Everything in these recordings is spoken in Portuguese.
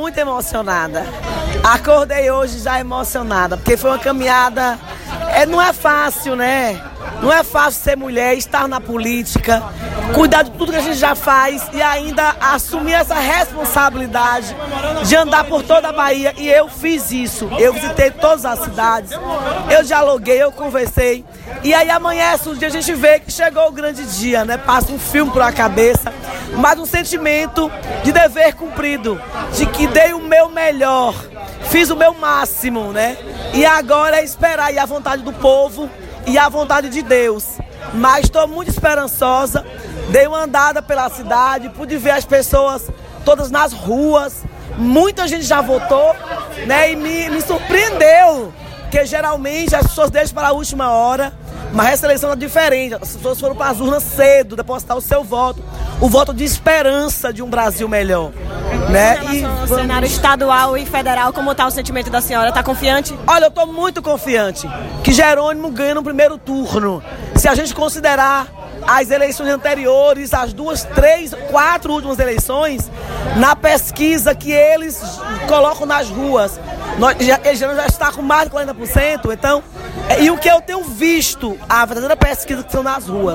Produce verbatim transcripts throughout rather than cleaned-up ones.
muito emocionada. Acordei hoje já emocionada, porque foi uma caminhada... É, não é fácil, né? Não é fácil ser mulher, estar na política, cuidar de tudo que a gente já faz e ainda assumir essa responsabilidade de andar por toda a Bahia. E eu fiz isso. Eu visitei todas as cidades, eu dialoguei, eu conversei. E aí amanhece o dia, a gente vê que chegou o grande dia, né? Passa um filme por a cabeça, mas um sentimento de dever cumprido, de que dei o meu melhor, fiz o meu máximo, né? E agora é esperar aí a vontade do povo e a vontade de Deus. Mas estou muito esperançosa. Dei uma andada pela cidade, pude ver as pessoas todas nas ruas. Muita gente já votou, né? E me, me surpreendeu, porque geralmente as pessoas deixam para a última hora. Mas essa eleição é diferente. As pessoas foram para as urnas cedo, depositar o seu voto. O voto de esperança de um Brasil melhor, né? Em relação ao cenário estadual e federal, como está o sentimento da senhora? Está confiante? Olha, eu estou muito confiante que Jerônimo ganha no primeiro turno. Se a gente considerar as eleições anteriores, as duas, três, quatro últimas eleições, na pesquisa que eles colocam nas ruas, nós, já, Jerônimo já está com mais de quarenta por cento, então... E o que eu tenho visto, a verdadeira pesquisa que são nas ruas.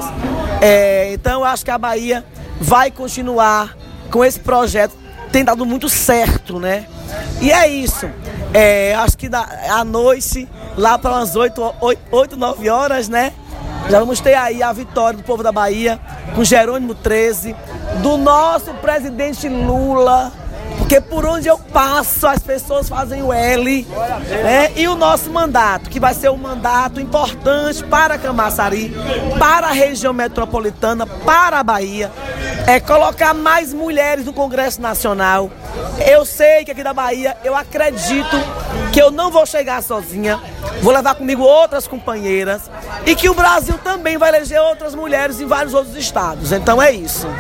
É, então eu acho que a Bahia vai continuar com esse projeto, tem dado muito certo, né? E é isso. É, acho que da, à noite, lá para umas oito, nove horas, né? Já vamos ter aí a vitória do povo da Bahia, com Jerônimo treze, do nosso presidente Lula, porque por onde eu passo as pessoas fazem o L, né? E o nosso mandato, que vai ser um mandato importante para Camaçari, para a região metropolitana, para a Bahia, é colocar mais mulheres no Congresso Nacional. Eu sei que aqui da Bahia, eu acredito que eu não vou chegar sozinha, vou levar comigo outras companheiras e que o Brasil também vai eleger outras mulheres em vários outros estados. Então é isso.